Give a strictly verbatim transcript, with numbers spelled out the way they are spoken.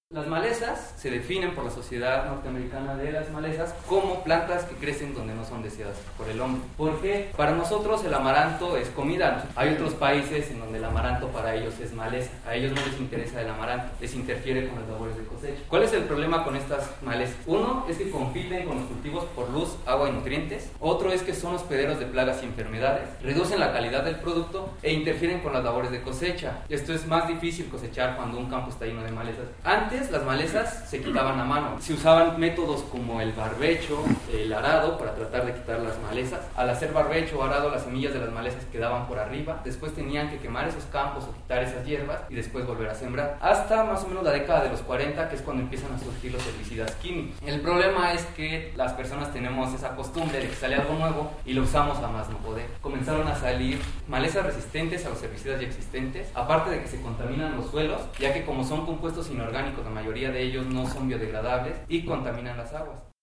Las malezas se definen por la Sociedad Norteamericana de las Malezas como plantas que crecen donde no son deseadas por el hombre. Porque para nosotros el amaranto es comida. Hay otros países en donde el amaranto para ellos es maleza. A ellos no les interesa el amaranto, les interfiere con las labores de cosecha. ¿Cuál es el problema con estas malezas? Uno es que compiten con los cultivos por luz, agua y nutrientes. Otro es que son hospederos de plagas y enfermedades, reducen la calidad del producto e interfieren con las labores de cosecha. Esto es más difícil cosechar cuando un campo está lleno de malezas. Antes las malezas se quitaban a mano. Se usaban métodos como el barbecho, el arado para tratar de quitar las malezas. Al hacer barbecho o arado, las semillas de las malezas quedaban por arriba. Después tenían que quemar esos campos o quitar esas hierbas y después volver a sembrar. Hasta más o menos la década de los cuarenta, que es cuando empiezan a surgir los herbicidas químicos. El problema es que las personas tenemos esa costumbre de que sale algo nuevo y lo usamos a más no poder. Comenzaron a salir malezas resistentes a los herbicidas ya existentes, aparte de que se contaminan los suelos, ya que como son compuestos inorgánicos, la mayoría de ellos no son biodegradables y contaminan las aguas.